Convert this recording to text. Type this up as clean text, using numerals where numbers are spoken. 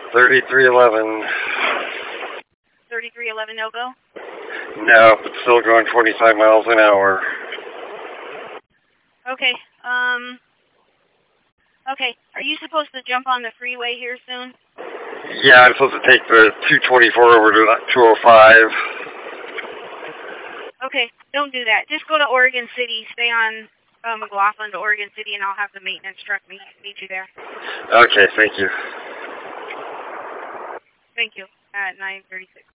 3311. 3311 no go? No, it's still going 25 miles an hour. Okay, okay. Are you supposed to jump on the freeway here soon? Yeah, I'm supposed to take the 224 over to 205. Okay, don't do that. Just go to Oregon City. Stay on McLaughlin to Oregon City, and I'll have the maintenance truck meet you there. Okay, thank you. Thank you. At 9:36.